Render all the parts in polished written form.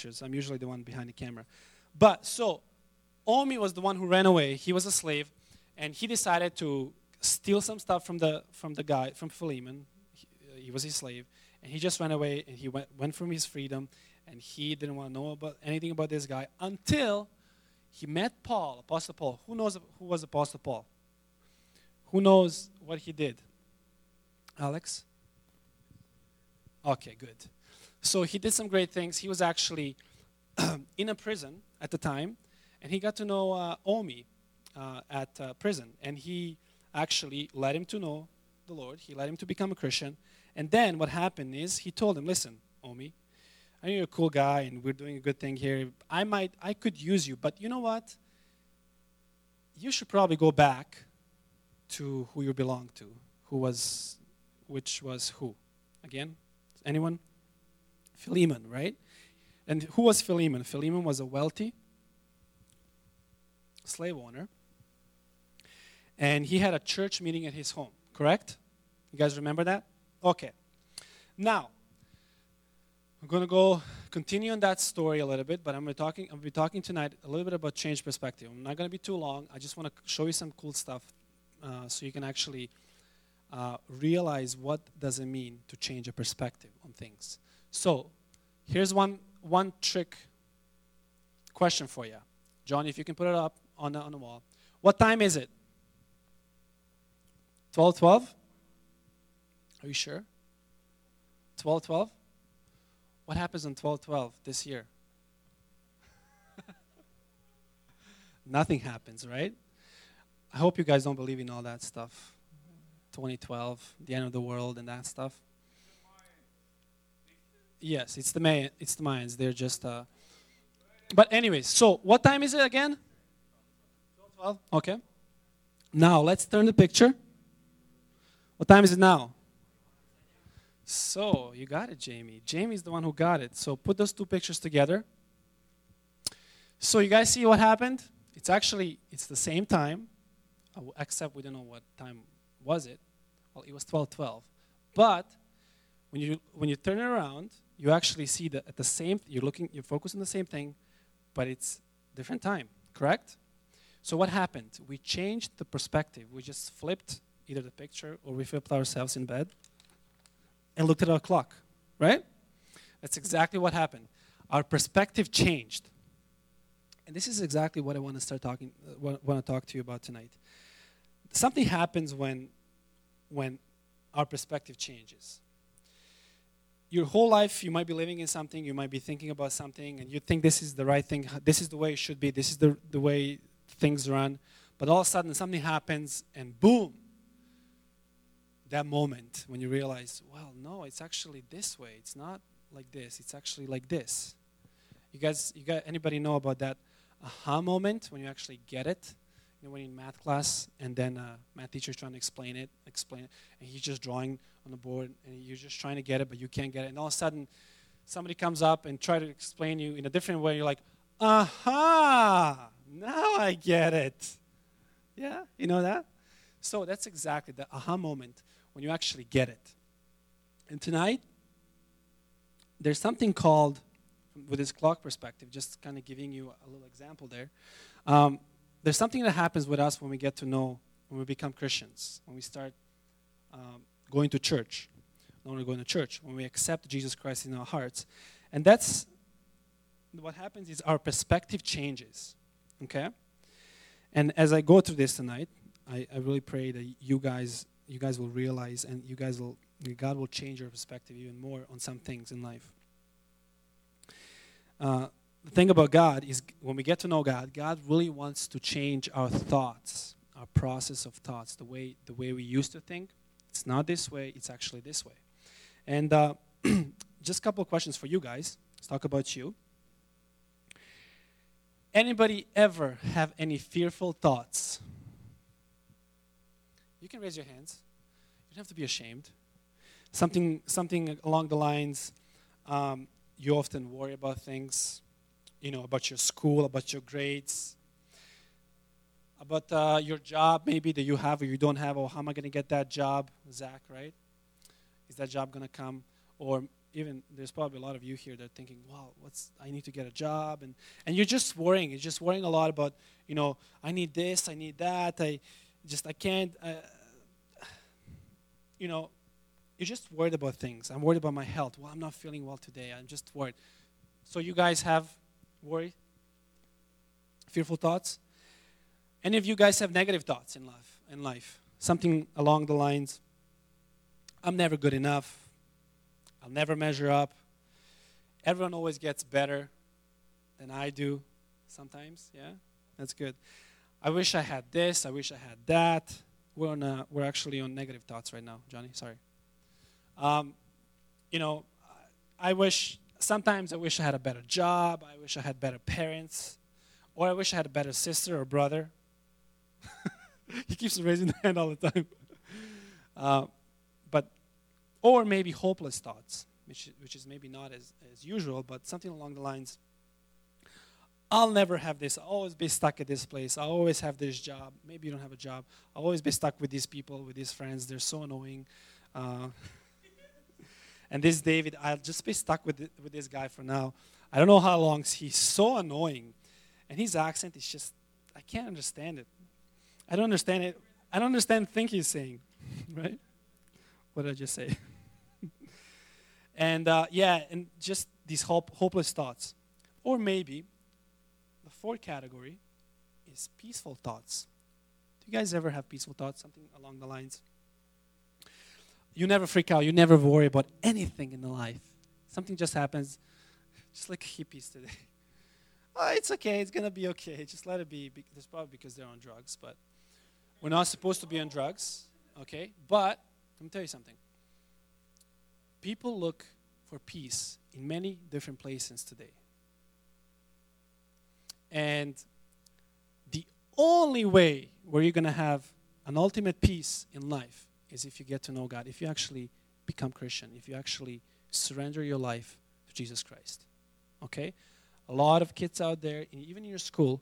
pictures. I'm usually the one behind the camera. But so, Omi was the one who ran away. He was a slave, and he decided to steal some stuff from the guy, from Philemon. He was his slave, and he just ran away, and he went from his freedom, and he didn't want to know about anything about this guy until he met Paul, Apostle Paul. Who knows who was Apostle Paul? Who knows what he did? Alex? Okay, good. So he did some great things. He was actually in a prison at the time, and he got to know Omi at prison. And he actually led him to know the Lord. He led him to become a Christian. And then what happened is he told him, listen, Omi, I know you're a cool guy, and we're doing a good thing here. I could use you, but you know what? You should probably go back to who you belong to, which was who? Again, anyone? Philemon, right? And who was Philemon? Philemon was a wealthy slave owner, and he had a church meeting at his home, correct? You guys remember that? Okay. Now, I'm going to continue on that story a little bit, but I'm going to be talking tonight a little bit about change perspective. I'm not going to be too long. I just want to show you some cool stuff so you can actually realize what does it mean to change a perspective on things. So, here's one trick question for you. John, if you can put it up on the wall. What time is it? 12:12? Are you sure? 12:12? What happens on 12:12 this year? Nothing happens, right? I hope you guys don't believe in all that stuff. 2012, the end of the world and that stuff. Yes, it's the Mayans. They're just... But anyways, so what time is it again? 12:12? Okay. Now, let's turn the picture. What time is it now? So, you got it, Jamie. Jamie's the one who got it. So, put those two pictures together. So, you guys see what happened? It's the same time, except we don't know what time was it. Well, it was 12:12. But when you turn it around, you actually see that at the same, you're focused on the same thing, but it's different time, correct? So what happened? We changed the perspective. We just flipped either the picture or we flipped ourselves in bed and looked at our clock, right? That's exactly what happened. Our perspective changed. And this is exactly what I want to talk to you about tonight. Something happens when our perspective changes. Your whole life, you might be living in something, you might be thinking about something, and you think this is the right thing, this is the way it should be, this is the way things run. But all of a sudden, something happens, and boom, that moment when you realize, well, no, it's actually this way. It's not like this. It's actually like this. Anybody know about that aha moment when you actually get it? You know, when you're in math class and then math teacher's trying to explain it, and he's just drawing on the board, and you're just trying to get it, but you can't get it. And all of a sudden, somebody comes up and try to explain you in a different way. You're like, aha, now I get it. Yeah, you know that? So that's exactly the aha moment when you actually get it. And tonight, there's something called, with this clock perspective, just kind of giving you a little example there. There's something that happens with us when we get to know, when we become Christians, when we start going to church. Not only going to church, when we accept Jesus Christ in our hearts. And that's, what happens is our perspective changes, okay? And as I go through this tonight, I really pray that you guys will realize and God will change your perspective even more on some things in life. The thing about God is when we get to know God, God really wants to change our thoughts, our process of thoughts, the way we used to think. It's not this way, it's actually this way. And just a couple of questions for you guys. Let's talk about you. Anybody ever have any fearful thoughts? You can raise your hands. You don't have to be ashamed. Something along the lines, you often worry about things, about your school, about your grades, about your job maybe that you have or you don't have, or how am I going to get that job, Zach, right? Is that job going to come? Or even there's probably a lot of you here that are thinking, wow, I need to get a job, and you're just worrying. You're just worrying a lot about, I need this, I need that, I can't, you're just worried about things. I'm worried about my health. Well, I'm not feeling well today. I'm just worried. So you guys have worry, fearful thoughts? Any of you guys have negative thoughts in life? Something along the lines, I'm never good enough. I'll never measure up. Everyone always gets better than I do sometimes. Yeah, that's good. I wish I had this. I wish I had that. We're actually on negative thoughts right now, Johnny. Sorry. Sometimes I wish I had a better job. I wish I had better parents. Or I wish I had a better sister or brother. He keeps raising the hand all the time. Or maybe hopeless thoughts, which is maybe not as usual, but something along the lines, I'll never have this. I'll always be stuck at this place. I'll always have this job. Maybe you don't have a job. I'll always be stuck with these people, with these friends. They're so annoying. And this David, I'll just be stuck with this guy for now. I don't know how long. He's so annoying. And his accent is just, I can't understand it. I don't understand it. I don't understand the thing he's saying, right? What did I just say? And and just these hopeless thoughts. Or maybe the fourth category is peaceful thoughts. Do you guys ever have peaceful thoughts? Something along the lines, you never freak out. You never worry about anything in life. Something just happens, just like hippies today. Oh, it's okay. It's going to be okay. Just let it be. That's probably because they're on drugs, but we're not supposed to be on drugs, okay? But let me tell you something. People look for peace in many different places today. And the only way where you're going to have an ultimate peace in life is if you get to know God, if you actually become Christian, if you actually surrender your life to Jesus Christ. Okay? A lot of kids out there, even in your school,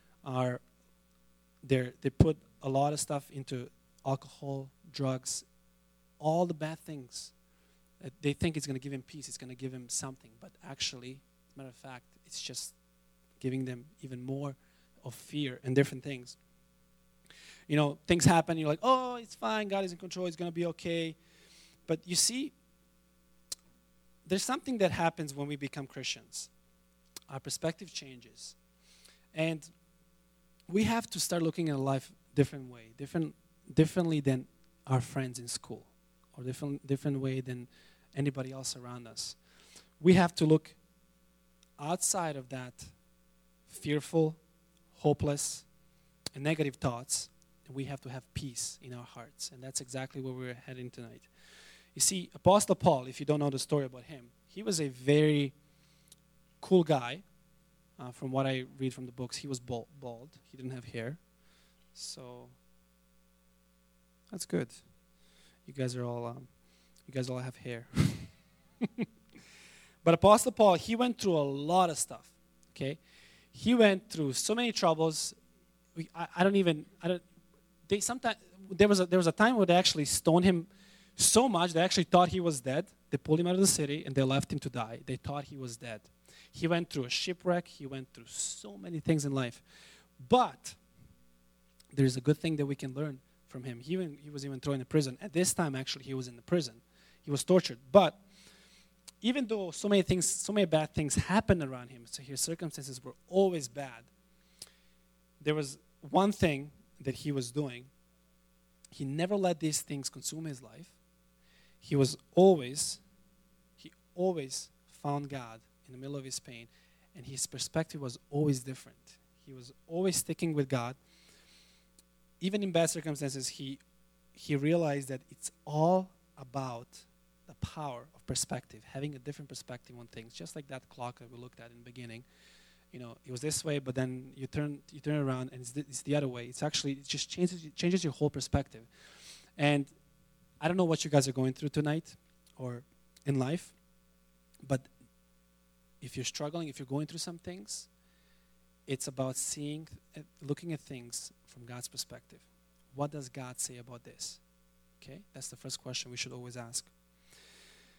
they put a lot of stuff into alcohol, drugs, all the bad things. They think it's going to give him peace, it's going to give him something. But actually, as a matter of fact, it's just giving them even more of fear and different things. Things happen, you're like, oh, it's fine, God is in control, it's going to be okay. But you see, there's something that happens when we become Christians. Our perspective changes. And we have to start looking at life differently than our friends in school, or different way than anybody else around us. We have to look outside of that fearful, hopeless, and negative thoughts, and we have to have peace in our hearts. And that's exactly where we're heading tonight. You see, Apostle Paul, if you don't know the story about him, he was a very cool guy. From what I read from the books, he was bald. He didn't have hair. So that's good. You guys all have hair. But Apostle Paul, he went through a lot of stuff. Okay, he went through so many troubles. There was a time where they actually stoned him so much they actually thought he was dead. They pulled him out of the city and they left him to die. They thought he was dead. He went through a shipwreck. He went through so many things in life. But there's a good thing that we can learn from him. He was even thrown in prison. At this time, actually, he was in the prison. He was tortured. But even though so many bad things happened around him, so his circumstances were always bad, there was one thing that he was doing. He never let these things consume his life. He always found God in the middle of his pain, and his perspective was always different. He was always sticking with God. Even in bad circumstances, he realized that it's all about the power of perspective, having a different perspective on things, just like that clock that we looked at in the beginning. It was this way, but then you turn around and it's the other way. It just changes your whole perspective. And I don't know what you guys are going through tonight or in life, but if you're struggling, if you're going through some things, it's about looking at things from God's perspective. What does God say about this? Okay, that's the first question we should always ask.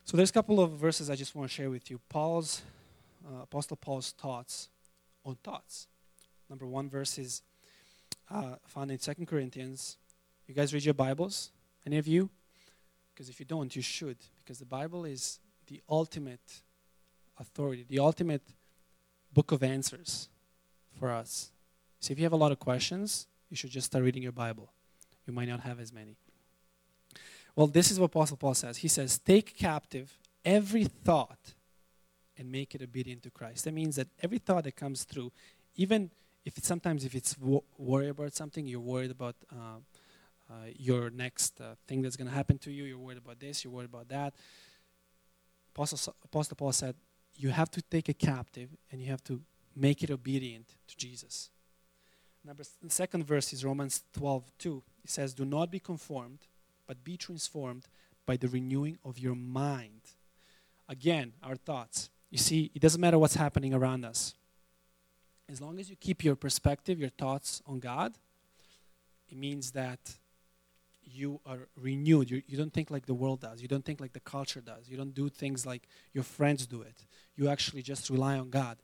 So there's a couple of verses I just want to share with you. Apostle Paul's thoughts on thoughts. Number one verse is found in 2 Corinthians. You guys read your Bibles? Any of you? Because if you don't, you should. Because the Bible is the ultimate authority, the ultimate book of answers for us. So if you have a lot of questions, you should just start reading your Bible. You might not have as many. Well, this is what Apostle Paul says. He says, take captive every thought and make it obedient to Christ. That means that every thought that comes through, even if it's worry about something, you're worried about your next thing that's going to happen to you, you're worried about this, you're worried about that. Apostle Paul said, you have to take it captive and you have to make it obedient to Jesus. The second verse is Romans 12:2. It says, do not be conformed, but be transformed by the renewing of your mind. Again, our thoughts. You see, it doesn't matter what's happening around us. As long as you keep your perspective, your thoughts on God, it means that you are renewed. You don't think like the world does. You don't think like the culture does. You don't do things like your friends do it. You actually just rely on God.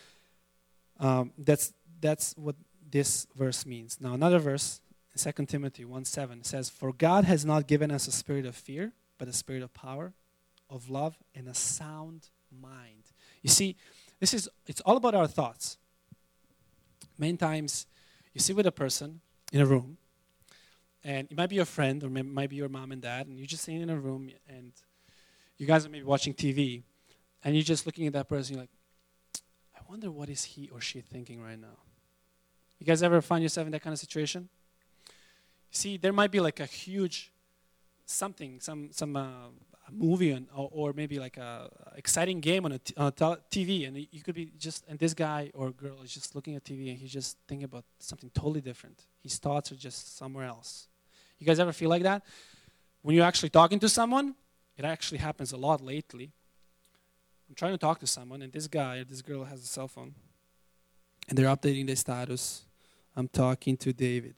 That's what this verse means. Now, another verse, 2 Timothy 1:7 says, for God has not given us a spirit of fear, but a spirit of power, of love, and a sound mind. You see, it's all about our thoughts. Many times, you sit with a person in a room, and it might be your friend, or it might be your mom and dad, and you're just sitting in a room, and you guys are maybe watching TV, and you're just looking at that person, you're like, I wonder what is he or she thinking right now. You guys ever find yourself in that kind of situation? See, there might be like a huge something, some movie or maybe like a exciting game on TV, and you could be and this guy or girl is just looking at TV and he's just thinking about something totally different. His thoughts are just somewhere else. You guys ever feel like that? When you're actually talking to someone, it actually happens a lot lately. I'm trying to talk to someone, and this guy or this girl has a cell phone, and they're updating their status. I'm talking to David.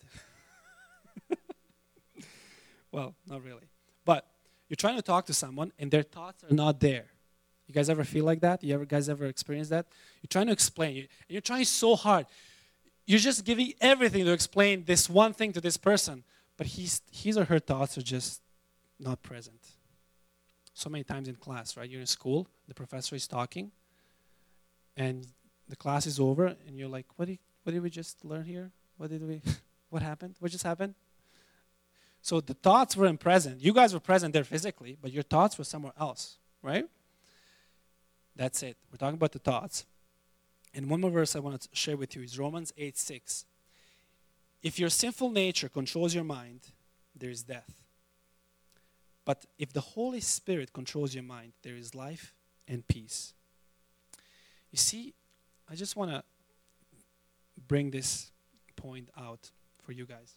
Well, not really. But you're trying to talk to someone, and their thoughts are not there. You guys ever feel like that? Guys ever experience that? You're trying to explain, and you're trying so hard. You're just giving everything to explain this one thing to this person, but his or her thoughts are just not present. So many times in class, right? You're in school, the professor is talking, and the class is over, and you're like, what did we just learn here? What happened? What just happened? So the thoughts weren't present. You guys were present there physically, but your thoughts were somewhere else, right? That's it. We're talking about the thoughts. And one more verse I want to share with you is Romans 8:6. If your sinful nature controls your mind, there is death. But if the Holy Spirit controls your mind, there is life and peace. You see, I just want to bring this point out for you guys.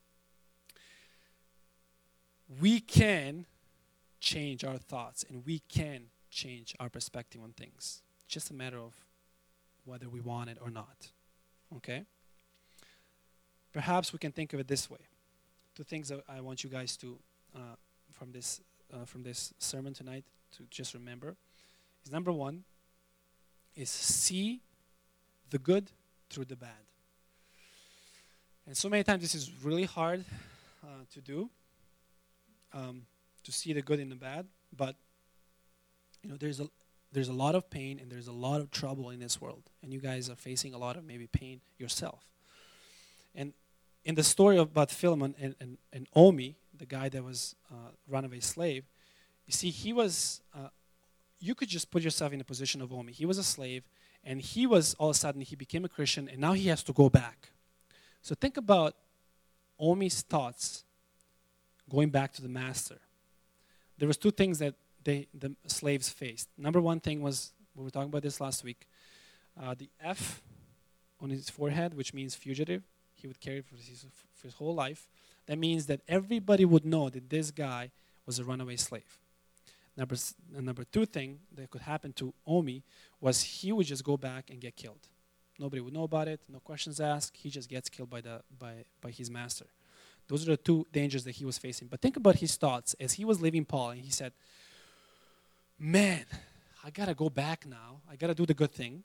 We can change our thoughts, and we can change our perspective on things. It's just a matter of whether we want it or not. Okay? Perhaps we can think of it this way. Two things that I want you guys to, from this sermon tonight, to just remember is, number one, is see the good through the bad. And so many times this is really hard to do. To see the good in the bad, but there's a lot of pain and there's a lot of trouble in this world, and you guys are facing a lot of maybe pain yourself. And in the story about Philemon and Omi, the guy that was a runaway slave, you see, he was. You could just put yourself in the position of Omi. He was a slave, and he was all of a sudden he became a Christian, and now he has to go back. So think about Omi's thoughts. Going back to the master, there was two things that the slaves faced. Number one thing was, we were talking about this last week, the F on his forehead, which means fugitive. He would carry it for his whole life. That means that everybody would know that this guy was a runaway slave. Number two thing that could happen to Omi was he would just go back and get killed. Nobody would know about it, no questions asked. He just gets killed by his master. Those are the two dangers that he was facing. But think about his thoughts as he was leaving Paul, and he said, man, I got to go back now. I got to do the good thing.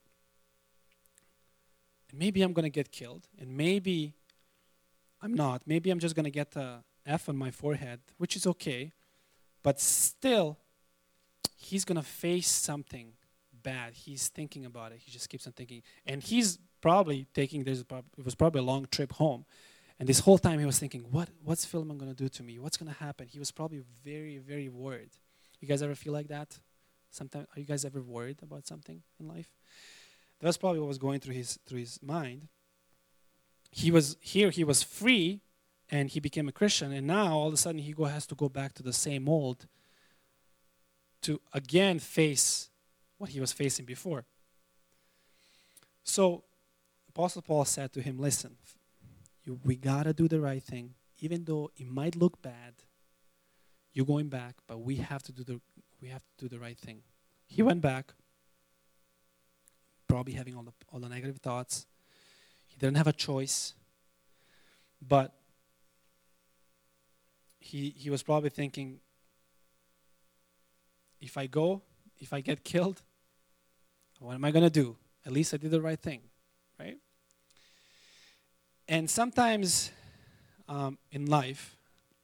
And maybe I'm going to get killed. And maybe I'm not. Maybe I'm just going to get a F on my forehead, which is okay. But still, he's going to face something bad. He's thinking about it. He just keeps on thinking. And he's probably taking, it was probably a long trip home. And this whole time he was thinking, what's Philemon going to do to me? What's going to happen? He was probably very, very worried. You guys ever feel like that? Sometimes, are you guys ever worried about something in life? That's probably what was going through his mind. He was free, and he became a Christian, and now all of a sudden he has to go back to the same old to again face what he was facing before. So Apostle Paul said to him, listen, we got to do the right thing. Even though it might look bad, you're going back, but we have to do the right thing. He went back, probably having all the negative thoughts. He didn't have a choice, but he was probably thinking, if I get killed, what am I going to do? At least I did the right thing, right? And sometimes in life,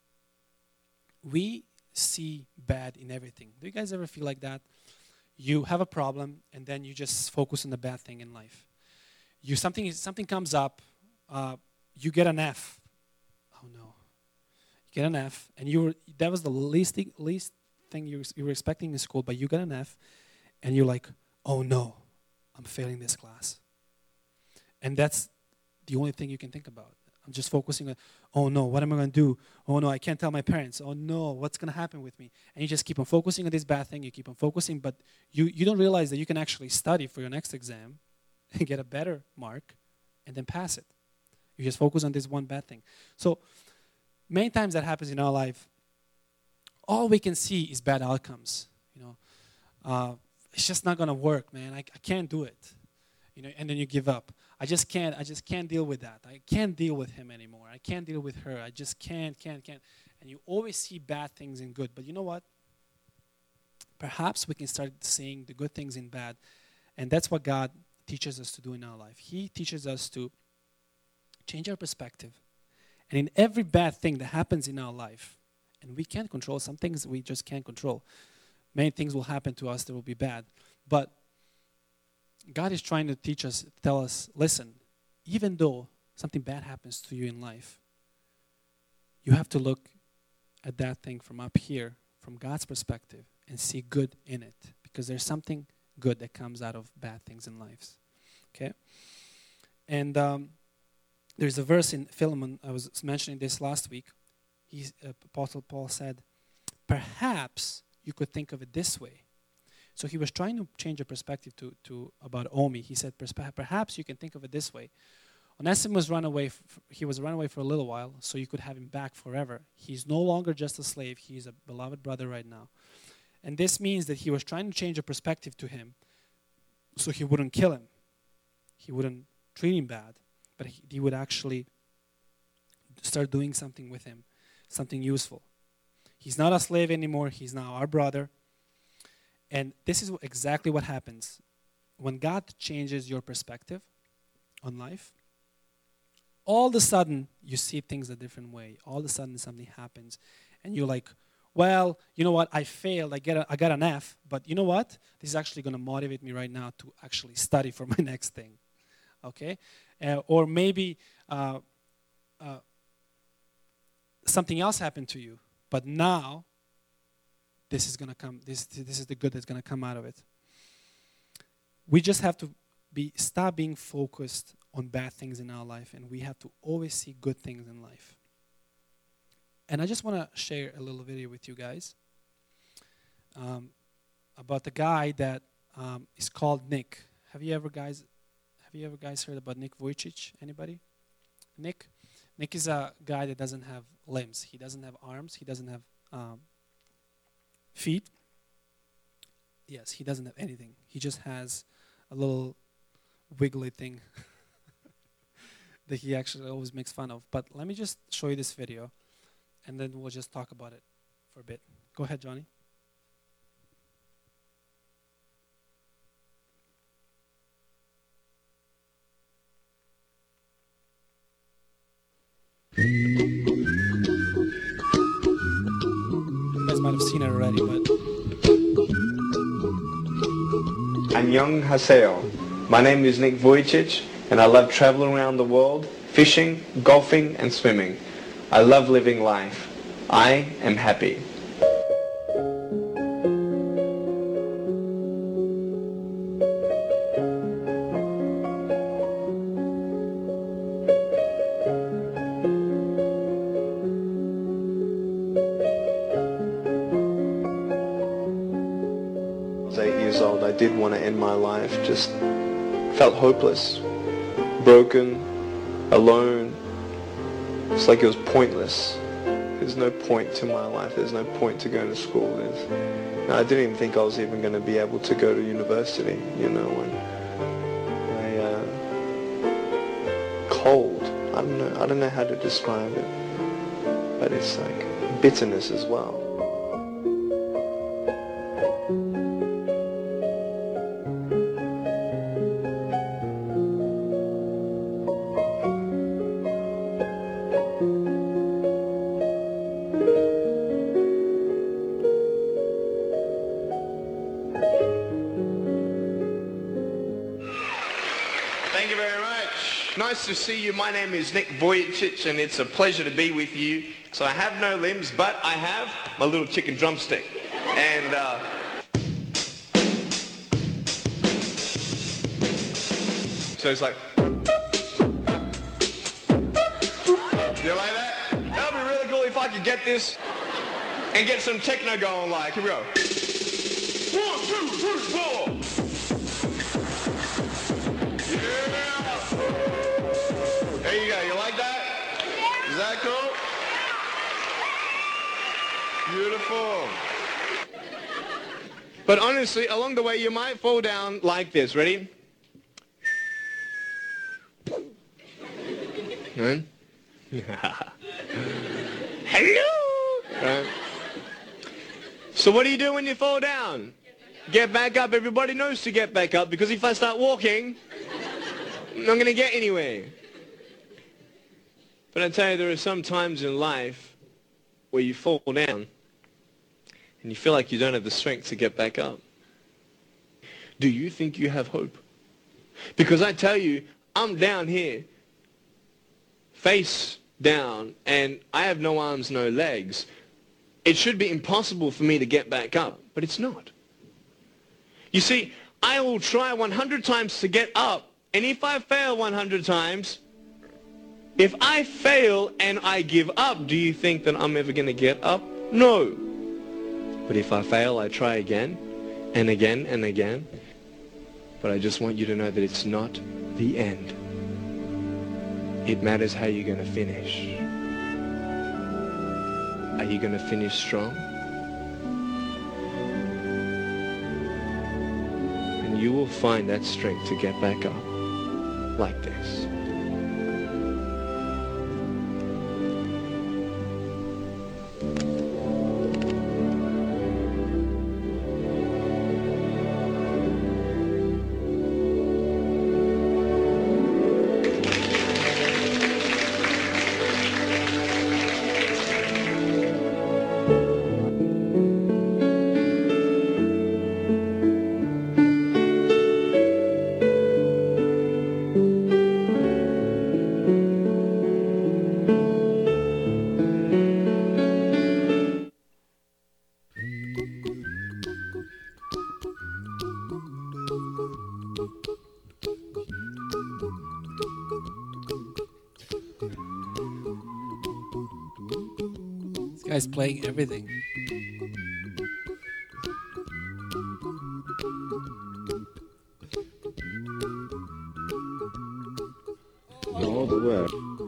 we see bad in everything. Do you guys ever feel like that? You have a problem, and then you just focus on the bad thing in life. Something comes up, you get an F. Oh no. You get an F, and that was the least thing you were expecting in school, but you got an F, and you're like, oh no, I'm failing this class. And that's the only thing you can think about. I'm just focusing on, oh no, what am I going to do? Oh no, I can't tell my parents. Oh no, what's going to happen with me? And you just keep on focusing on this bad thing. You keep on focusing, but you don't realize that you can actually study for your next exam and get a better mark and then pass it. You just focus on this one bad thing. So many times that happens in our life. All we can see is bad outcomes. It's just not going to work, man. I can't do it. And then you give up. I just can't deal with that. I can't deal with him anymore. I can't deal with her. I just can't. And you always see bad things in good. But you know what? Perhaps we can start seeing the good things in bad. And that's what God teaches us to do in our life. He teaches us to change our perspective. And in every bad thing that happens in our life, and we can't control, some things we just can't control. Many things will happen to us that will be bad. But God is trying to teach us, tell us, listen, even though something bad happens to you in life, you have to look at that thing from up here, from God's perspective, and see good in it. Because there's something good that comes out of bad things in lives. Okay? And there's a verse in Philemon, I was mentioning this last week. Apostle Paul said, perhaps you could think of it this way. So he was trying to change the perspective to about Omi. He said, perhaps you can think of it this way. Onesimus he was run away for a little while, so you could have him back forever. He's no longer just a slave. He's a beloved brother right now. And this means that he was trying to change the perspective to him so he wouldn't kill him. He wouldn't treat him bad, but he would actually start doing something with him, something useful. He's not a slave anymore. He's now our brother. And this is exactly what happens. When God changes your perspective on life, all of a sudden you see things a different way. All of a sudden something happens. And you're like, well, you know what? I failed. I got an F. But you know what? This is actually going to motivate me right now to actually study for my next thing. Okay? Or maybe something else happened to you. But now, this is going to come. This is the good that's going to come out of it. We just have to stop being focused on bad things in our life, and we have to always see good things in life. And I just want to share a little video with you guys about the guy that is called Nick. Have you ever guys heard about Nick Vujicic? Anybody? Nick is a guy that doesn't have limbs. He doesn't have arms. He doesn't have feet. Yes, he doesn't have anything. He just has a little wiggly thing that he actually always makes fun of. But let me just show you this video, and then we'll just talk about it for a bit. Go ahead, Johnny. You guys might have seen it already, but Annyeonghaseyo. My name is Nick Vujicic, and I love traveling around the world, fishing, golfing, and swimming. I love living life. I am happy. I was 8 years old. I did want to end my life. Just felt hopeless, broken, alone. It's like it was pointless. There's no point to my life. There's no point to going to school. I didn't even think I was even going to be able to go to university, you know, and cold. I don't know how to describe it, but it's like bitterness as well. Thank you very much. Nice to see you. My name is Nick Vujicic, and it's a pleasure to be with you. So I have no limbs, but I have my little chicken drumstick. And so it's like, you like that? That would be really cool if I could get this and get some techno going. Like, here we go. 1, 2, 3, 4. There you go. You like that? Is that cool? Beautiful. But honestly, along the way, you might fall down like this. Ready? Right? Hello. Right. So what do you do when you fall down? Get back up. Everybody knows to get back up, because if I start walking, I'm not going to get anywhere. But I tell you, there are some times in life where you fall down and you feel like you don't have the strength to get back up. Do you think you have hope? Because I tell you, I'm down here, face down, and I have no arms, no legs. It should be impossible for me to get back up, but it's not. You see, I will try 100 times to get up, and if I fail 100 times, if I fail and I give up, do you think that I'm ever going to get up? No. But if I fail, I try again and again and again. But I just want you to know that it's not the end. It matters how you're going to finish. Are you going to finish strong? And you will find that strength to get back up like this. this guy's playing everything. All the way.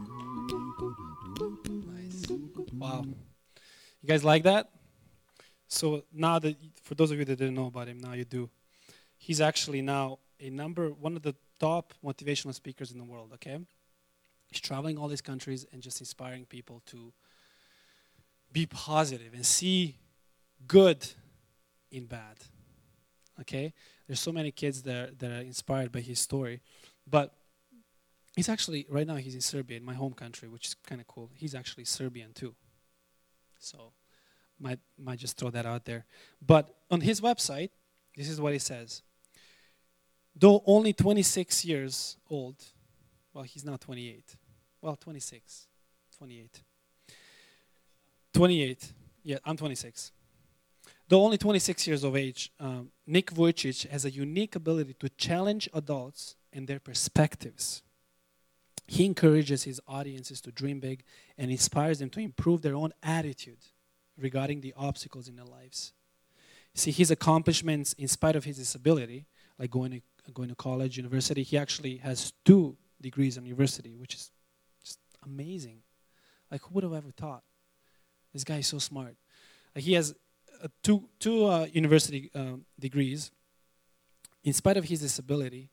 Nice. Wow. You guys like that? So now that, for those of you that didn't know about him, now you do. He's actually now one of the top motivational speakers in the world, okay? He's traveling all these countries and just inspiring people to be positive and see good in bad, okay? There's so many kids that are inspired by his story. But He's actually, right now he's in Serbia, in my home country, which is kind of cool. He's actually Serbian too. So might just throw that out there. But on his website, this is what he says. Though only 26 years old, well, he's now 28. Well, 26, 28. 28, yeah, I'm 26. Though only 26 years of age, Nick Vujicic has a unique ability to challenge adults and their perspectives. He encourages his audiences to dream big and inspires them to improve their own attitude regarding the obstacles in their lives. See, his accomplishments, in spite of his disability, like going to college, university, he actually has 2 degrees in university, which is just amazing. Like, who would have ever thought? This guy is so smart. Like, he has two university degrees. In spite of his disability,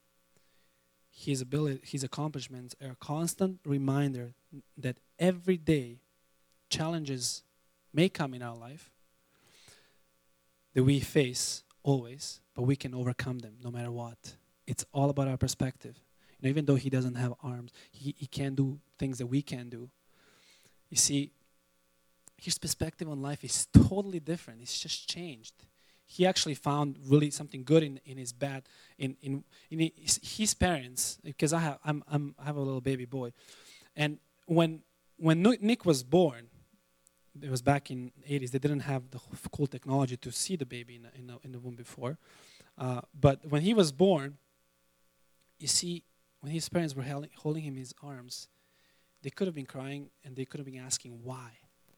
his accomplishments are a constant reminder that every day challenges may come in our life that we face always, but we can overcome them no matter what. It's all about our perspective. You know, even though he doesn't have arms, he can do things that we can do. You see, his perspective on life is totally different. It's just changed. He actually found really something good in his bad in his parents, because I have a little baby boy, and when Nick was born, it was back in the 80s. They didn't have the cool technology to see the baby in the womb before, but when he was born, you see, when his parents were holding him in his arms, they could have been crying and they could have been asking why.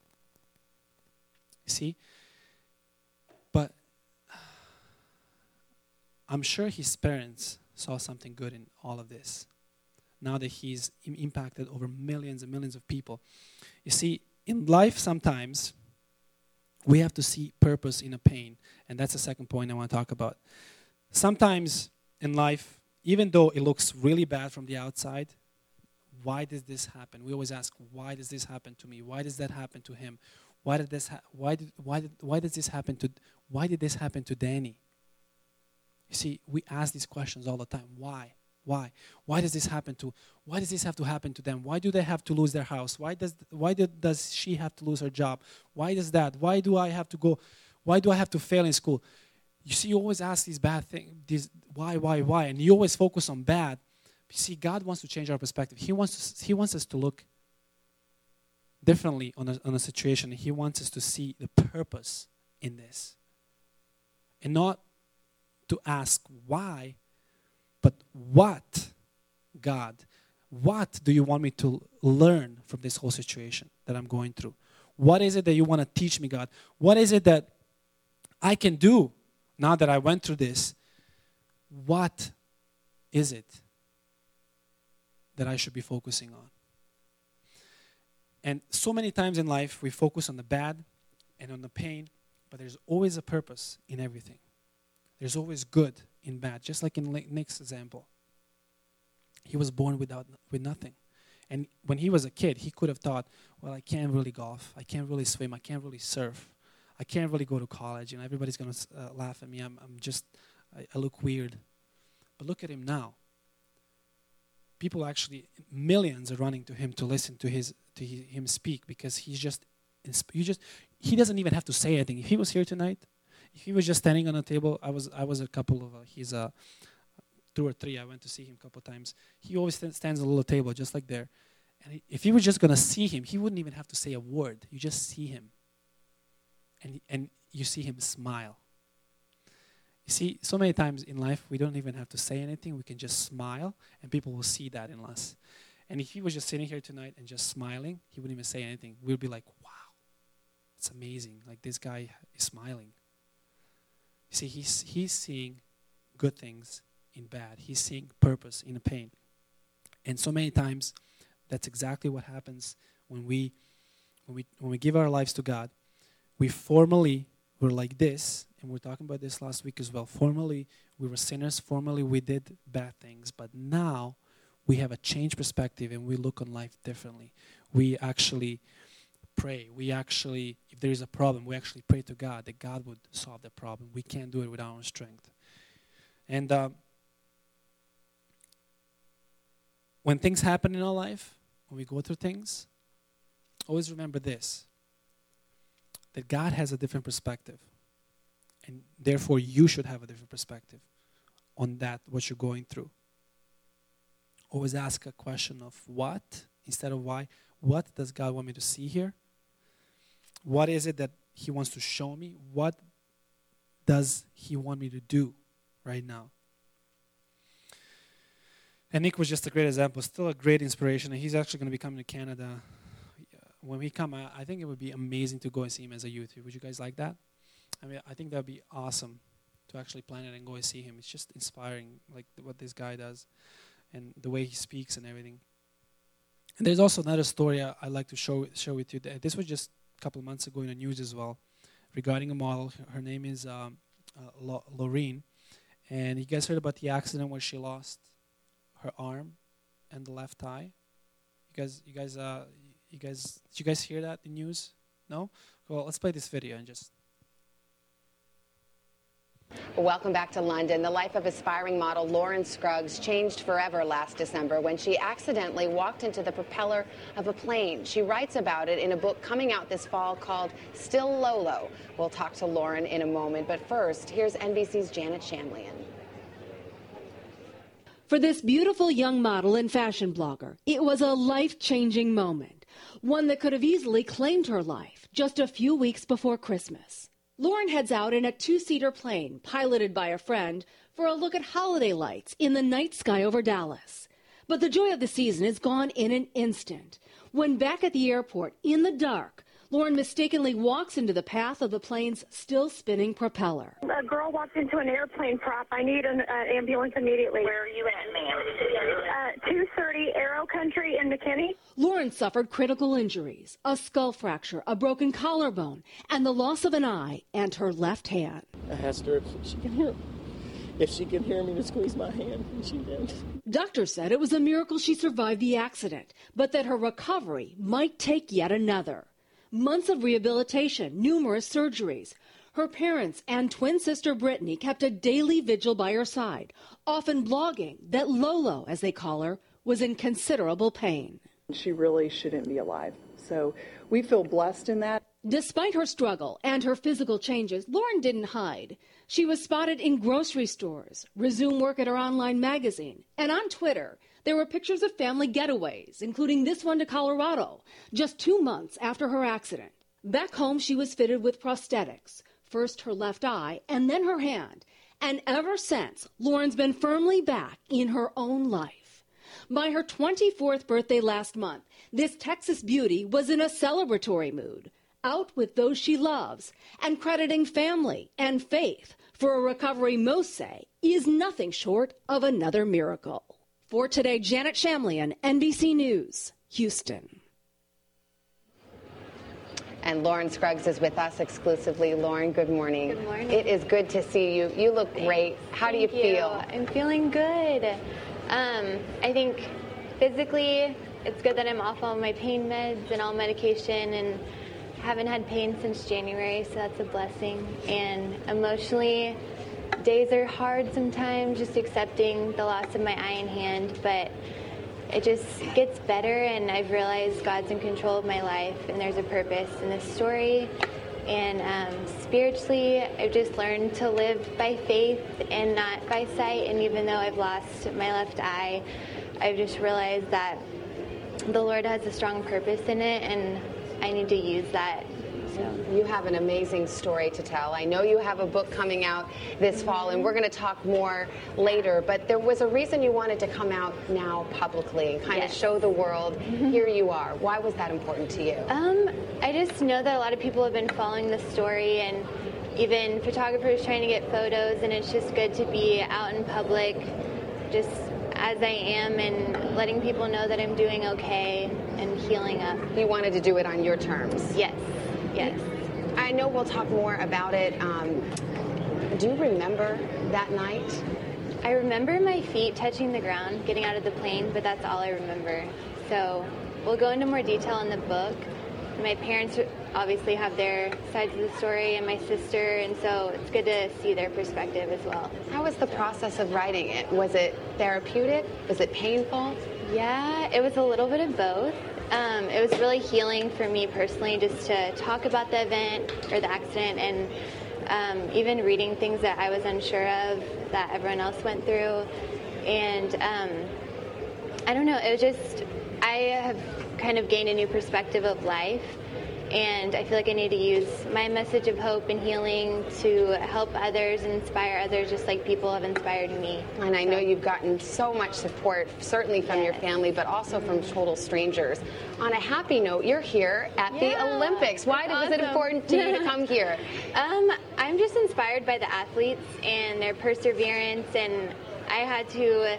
You see, but I'm sure his parents saw something good in all of this. Now that he's impacted over millions and millions of people. You see, in life sometimes we have to see purpose in a pain. And that's the second point I want to talk about. Sometimes in life, even though it looks really bad from the outside, why does this happen? We always ask, why does this happen to me? Why does that happen to him? Why did this happen to Danny? You see, we ask these questions all the time. Why? Why does this happen to? Why does this have to happen to them? Why do they have to lose their house? Why does she have to lose her job? Why does that? Why do I have to go? Why do I have to fail in school? You see, you always ask these bad things. These why, and you always focus on bad. You see, God wants to change our perspective. He wants us to look differently on a situation. He wants us to see the purpose in this, and not to ask why, but what, God, what do you want me to learn from this whole situation that I'm going through? What is it that you want to teach me, God? What is it that I can do now that I went through this? What is it that I should be focusing on? And so many times in life, we focus on the bad and on the pain, but there's always a purpose in everything. There's always good in bad, just like in Nick's example. He was born with nothing. And when he was a kid, he could have thought, well, I can't really golf, I can't really swim, I can't really surf, I can't really go to college, and everybody's going to laugh at me, I look weird. But look at him now. People actually, millions are running to him to listen to him speak, because he doesn't even have to say anything. If he was here tonight, if he was just standing on a table, I was a couple of, he's 2 or 3, I went to see him a couple of times. He always stands on a little table just like there. And if you were just going to see him, he wouldn't even have to say a word. You just see him. And you see him smile. You see, so many times in life, we don't even have to say anything. We can just smile, and people will see that in us. And if he was just sitting here tonight and just smiling, he wouldn't even say anything. We'd be like, wow, it's amazing. Like, this guy is smiling. You see, he's seeing good things in bad. He's seeing purpose in the pain. And so many times, that's exactly what happens when we give our lives to God. We're like this, and we were talking about this last week as well. Formerly, we were sinners. Formerly, we did bad things. But now, we have a changed perspective, and we look on life differently. We actually pray. If there is a problem, we actually pray to God that God would solve the problem. We can't do it with our own strength. And when things happen in our life, when we go through things, always remember this, that God has a different perspective. And therefore, you should have a different perspective on that, what you're going through. Always ask a question of what instead of why. What does God want me to see here? What is it that He wants to show me? What does He want me to do right now? And Nick was just a great example, still a great inspiration. And he's actually going to be coming to Canada. When we come, I think it would be amazing to go and see him as a youth. Would you guys like that? I mean, I think that would be awesome to actually plan it and go and see him. It's just inspiring, like what this guy does and the way he speaks and everything. And there's also another story I'd like to share with you. This was just a couple of months ago in the news as well, regarding a model. Her name is Loreen. And you guys heard about the accident where she lost her arm and the left thigh? Did you guys hear that in the news? No? Well, let's play this video and just... Welcome back to London. The life of aspiring model Lauren Scruggs changed forever last December when she accidentally walked into the propeller of a plane. She writes about it in a book coming out this fall called Still Lolo. We'll talk to Lauren in a moment, but first, here's NBC's Janet Shamlian. For this beautiful young model and fashion blogger, it was a life-changing moment, one that could have easily claimed her life just a few weeks before Christmas. Lauren heads out in a two-seater plane, piloted by a friend, for a look at holiday lights in the night sky over Dallas. But the joy of the season is gone in an instant. When back at the airport, in the dark, Lauren mistakenly walks into the path of the plane's still-spinning propeller. A girl walked into an airplane prop. I need an ambulance immediately. Where are you at, ma'am? 230 Arrow Country in McKinney. Lauren suffered critical injuries, a skull fracture, a broken collarbone, and the loss of an eye and her left hand. I asked her if she can hear me to squeeze my hand, and she did. Doctors said it was a miracle she survived the accident, but that her recovery might take yet another. Months of rehabilitation, numerous surgeries. Her parents and twin sister Brittany kept a daily vigil by her side, often blogging that Lolo, as they call her, was in considerable pain. She really shouldn't be alive. So we feel blessed in that. Despite her struggle and her physical changes, Lauren didn't hide. She was spotted in grocery stores, resumed work at her online magazine, and on Twitter. There were pictures of family getaways, including this one to Colorado, just 2 months after her accident. Back home, she was fitted with prosthetics, first her left eye and then her hand. And ever since, Lauren's been firmly back in her own life. By her 24th birthday last month, this Texas beauty was in a celebratory mood, out with those she loves, and crediting family and faith for a recovery most say is nothing short of another miracle. For today, Janet Shamlian, NBC News, Houston. And Lauren Scruggs is with us exclusively. Lauren, good morning. Good morning. It is good to see you. You look great. How do you feel? I'm feeling good. I think physically it's good that I'm off all my pain meds and all medication and haven't had pain since January, so that's a blessing. And emotionally, days are hard sometimes, just accepting the loss of my eye and hand, but it just gets better, and I've realized God's in control of my life, and there's a purpose in this story. And spiritually, I've just learned to live by faith and not by sight, and even though I've lost my left eye, I've just realized that the Lord has a strong purpose in it, and I need to use that. So. You have an amazing story to tell. I know you have a book coming out this fall, and we're going to talk more later, but there was a reason you wanted to come out now publicly and kind of show the world, here you are. Why was that important to you? I just know that a lot of people have been following the story, and even photographers trying to get photos, and it's just good to be out in public just as I am and letting people know that I'm doing okay and healing up. You wanted to do it on your terms? Yes. Yes. I know we'll talk more about it. Do you remember that night? I remember my feet touching the ground, getting out of the plane, but that's all I remember. So we'll go into more detail in the book. My parents obviously have their sides of the story, and my sister, and so it's good to see their perspective as well. How was the process of writing it? Was it therapeutic? Was it painful? Yeah, it was a little bit of both. It was really healing for me personally just to talk about the event or the accident, and even reading things that I was unsure of that everyone else went through. And I don't know, it was just, I have kind of gained a new perspective of life, and I feel like I need to use my message of hope and healing to help others and inspire others just like people have inspired me. And I know you've gotten so much support, certainly from your family, but also from total strangers. On a happy note, you're here at the Olympics. Why was it important to you to come here? I'm just inspired by the athletes and their perseverance, and I had to,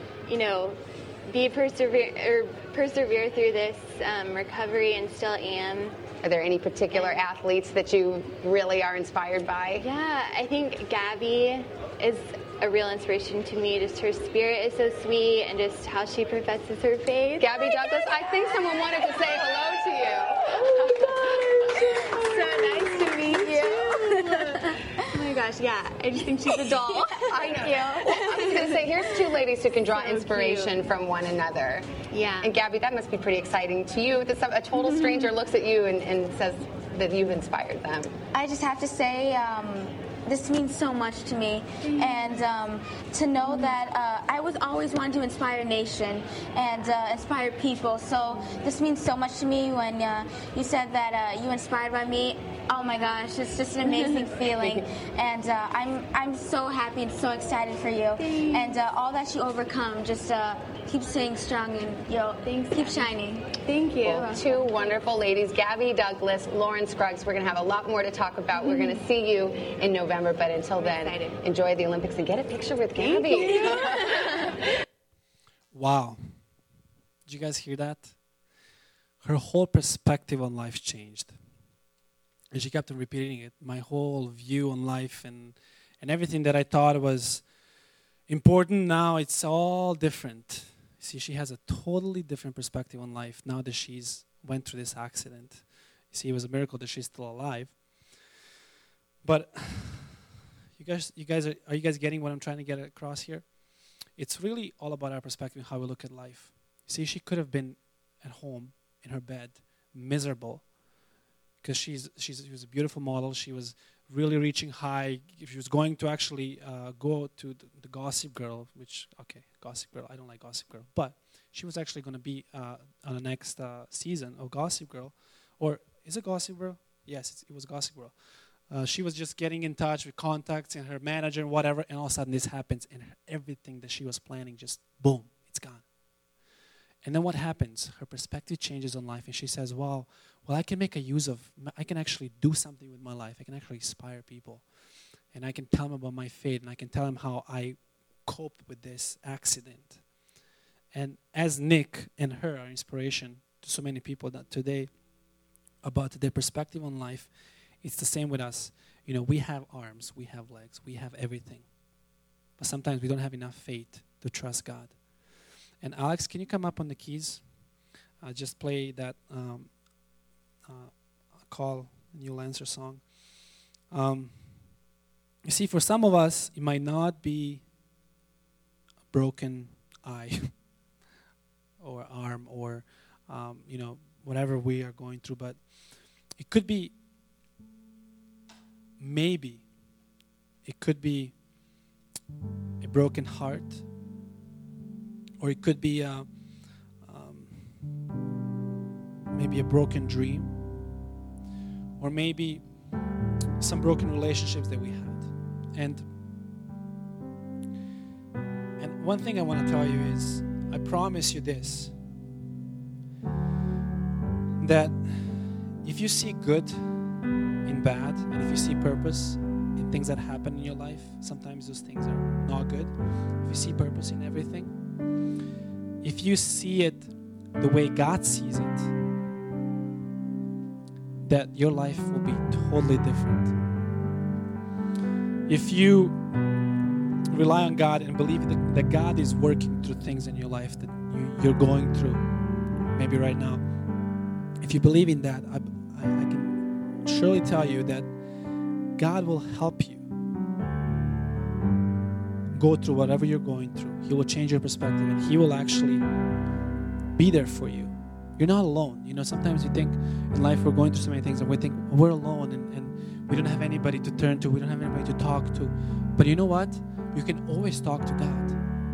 persevere through this recovery, and still am. Are there any particular athletes that you really are inspired by? Yeah, I think Gabby is a real inspiration to me. Just her spirit is so sweet, and just how she professes her faith. Gabby Douglas, I think someone wanted to say hello So to you. nice to meet you. Oh my gosh, yeah. I just think she's a doll. Thank you. I was going to say, here's two ladies who can draw inspiration from one another. Yeah. And Gabby, that must be pretty exciting to you that a total stranger looks at you and says that you've inspired them. I just have to say, this means so much to me, and to know that I was always wanting to inspire a nation and inspire people. So this means so much to me when you said that you inspired by me. Oh my gosh, it's just an amazing feeling, and I'm so happy and so excited for you, and all that you overcome. Just keep staying strong and keep shining. Thank you. Well, two wonderful ladies, Gabby Douglas, Lauren Scruggs. We're going to have a lot more to talk about. We're going to see you in November, but until then, enjoy the Olympics and get a picture with Gabby. Wow. Did you guys hear that? Her whole perspective on life changed. And she kept on repeating it. My whole view on life and everything that I thought was important, now it's all different. See, she has a totally different perspective on life now that she's went through this accident. You see, it was a miracle that she's still alive. But are you guys getting what I'm trying to get across here? It's really all about our perspective, how we look at life. See, she could have been at home in her bed, miserable, because she was a beautiful model. She was really reaching high. She was going to actually go to the Gossip Girl, Gossip Girl. I don't like Gossip Girl, but she was actually going to be on the next season of Gossip Girl, or is it Gossip Girl? Yes, it was Gossip Girl. She was just getting in touch with contacts and her manager and whatever, and all of a sudden this happens, and everything that she was planning just boom, it's gone. And then what happens? Her perspective changes on life, and she says, wow, well, I can actually do something with my life. I can actually inspire people. And I can tell them about my faith, and I can tell them how I coped with this accident. And as Nick and her are inspiration to so many people that today about their perspective on life, it's the same with us. We have arms, we have legs, we have everything. But sometimes we don't have enough faith to trust God. And Alex, can you come up on the keys? Just play that Call, and you'll answer song. You see, for some of us, it might not be a broken eye or arm or, whatever we are going through, but it could be, maybe, it could be a broken heart, or it could be maybe a broken dream, or maybe some broken relationships that we had. And one thing I want to tell you is, I promise you this, that if you see good in bad, and if you see purpose in things that happen in your life, sometimes those things are not good. If you see purpose in everything, if you see it the way God sees it, that your life will be totally different. If you rely on God and believe that God is working through things in your life that you're going through, maybe right now, if you believe in that, I can surely tell you that God will help you go through whatever you're going through. He will change your perspective, and He will actually be there for you. You're not alone. You know, sometimes you think in life we're going through so many things and we think we're alone and we don't have anybody to turn to. We don't have anybody to talk to. But you know what? You can always talk to God.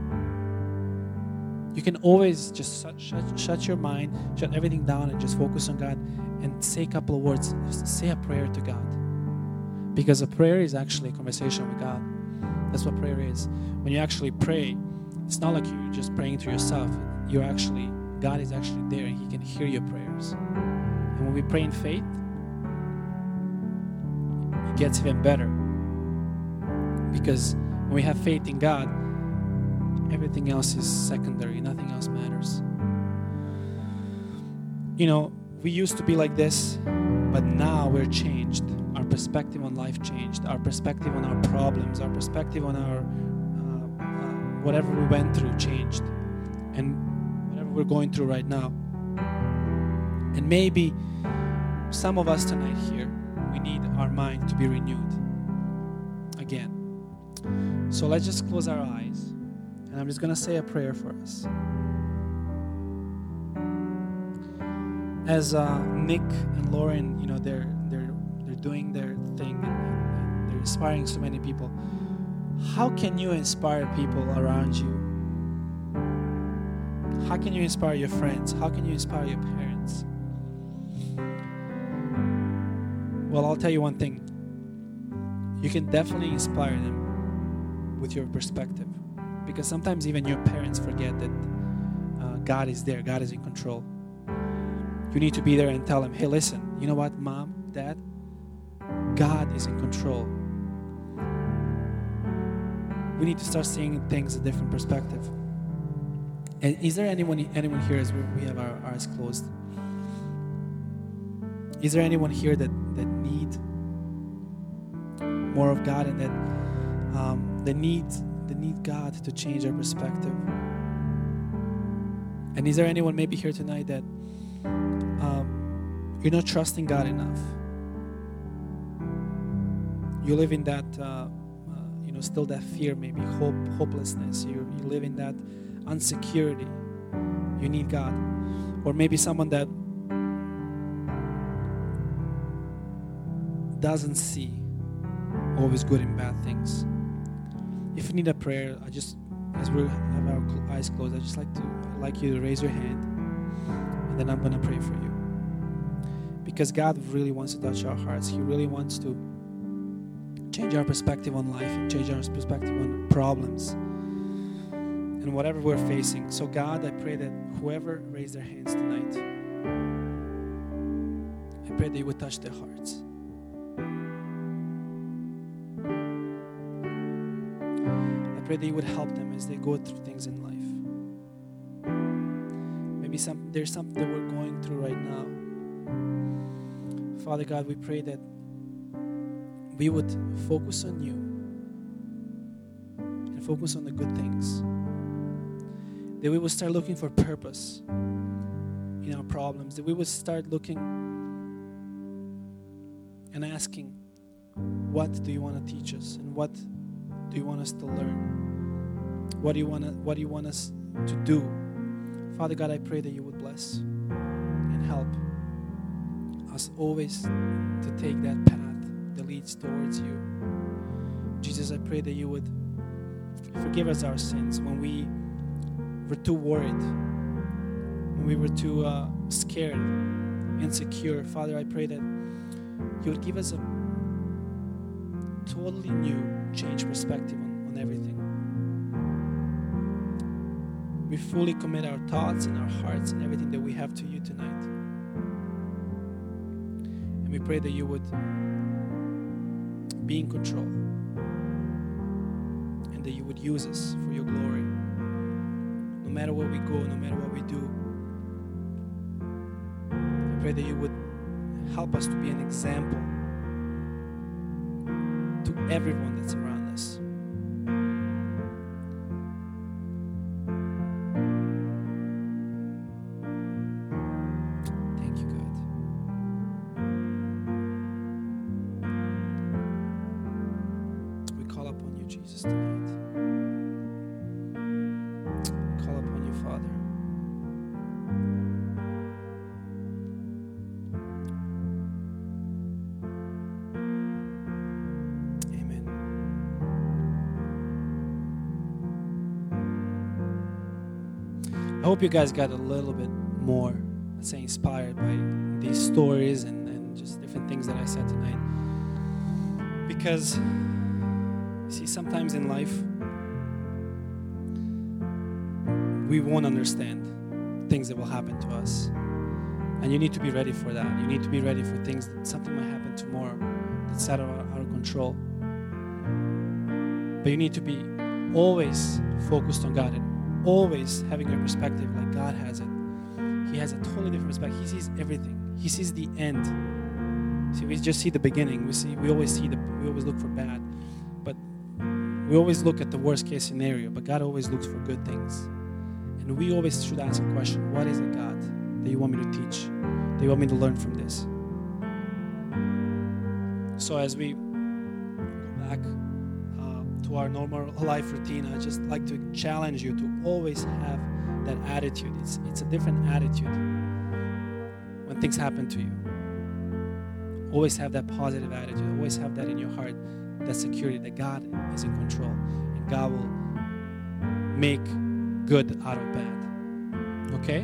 You can always just shut your mind, shut everything down and just focus on God and say a couple of words. Just say a prayer to God. Because a prayer is actually a conversation with God. That's what prayer is. When you actually pray, it's not like you're just praying to yourself. God is actually there and He can hear your prayers. And when we pray in faith, it gets even better. Because when we have faith in God, everything else is secondary. Nothing else matters. You know, we used to be like this, but now we're changed. Our perspective on life changed. Our perspective on our problems, our perspective on our whatever we went through changed. And whatever we're going through right now. And maybe some of us tonight here, we need our mind to be renewed again. So let's just close our eyes. And I'm just going to say a prayer for us. As Nick and Lauren, you know, they're doing their thing and they're inspiring so many people. How can you inspire people around you? How can you inspire your friends? How can you inspire your parents? Well, I'll tell you one thing. You can definitely inspire them with your perspective. Because sometimes even your parents forget that God is there. God is in control. You need to be there and tell them, hey, listen, you know what, Mom, Dad? God is in control. We need to start seeing things a different perspective. And is there anyone here as we have our eyes closed? Is there anyone here that need more of God and that need God to change their perspective? And is there anyone maybe here tonight that you're not trusting God enough? You live in that, still that fear, maybe hopelessness. You live in that insecurity. You need God. Or maybe someone that doesn't see always good and bad things. If you need a prayer, as we have our eyes closed, I just like you to raise your hand, and then I'm going to pray for you. Because God really wants to touch our hearts. He really wants to change our perspective on life and change our perspective on problems and whatever we're facing. So God, I pray that whoever raised their hands tonight, I pray that you would touch their hearts. I pray that you would help them as they go through things in life. Maybe there's something that we're going through right now. Father God, we pray that we would focus on you and focus on the good things. That we would start looking for purpose in our problems. That we would start looking and asking, what do you want to teach us? And what do you want us to learn? What do you want us to do? Father God, I pray that you would bless and help us always to take that path that leads towards you. Jesus, I pray that you would forgive us our sins when we were too worried, when we were too scared, insecure. Father, I pray that you would give us a totally new, changed perspective on everything. We fully commit our thoughts and our hearts and everything that we have to you tonight. And we pray that you would be in control and that you would use us for your glory. No matter where we go, no matter what we do, I pray that you would help us to be an example to everyone that's around us. Thank you, God. I hope you guys got a little bit more, let's say, inspired by these stories and just different things that I said tonight. Because, see, sometimes in life, we won't understand things that will happen to us. And you need to be ready for that. You need to be ready for things that something might happen tomorrow that's out of our control. But you need to be always focused on God and always having a perspective like God has it. He has a totally different perspective. He sees everything. He sees the end. See, we just see the beginning. We always look for bad. But we always look at the worst case scenario. But God always looks for good things. And we always should ask a question: what is it, God, that you want me to teach? That you want me to learn from this? So as we go back to our normal life routine, I just like to challenge you to always have that attitude. It's a different attitude when things happen to you. Always have that positive attitude. Always have that in your heart, that security that God is in control and God will make good out of bad. Okay?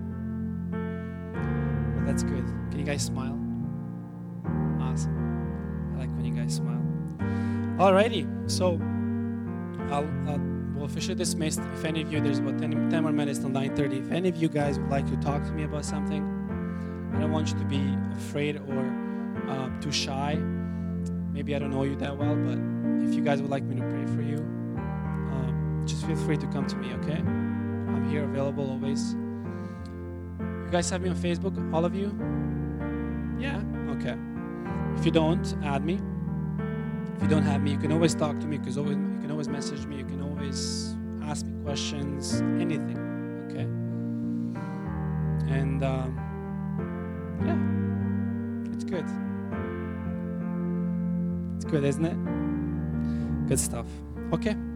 Well, that's good. Can you guys smile? Awesome. I like when you guys smile. Alrighty. So we'll officially dismissed. If any of you, there's about 10 more minutes till 9:30. If any of you guys would like to talk to me about something, I don't want you to be afraid or too shy. Maybe I don't know you that well, but if you guys would like me to pray for you, just feel free to come to me, okay? I'm here available always. You guys have me on Facebook, all of you? Yeah? Okay. If you don't, add me. If you don't have me, you can always talk to me, you can always message me, you can always ask me questions, anything, okay? And yeah, it's good. It's good, isn't it? Good stuff. Okay.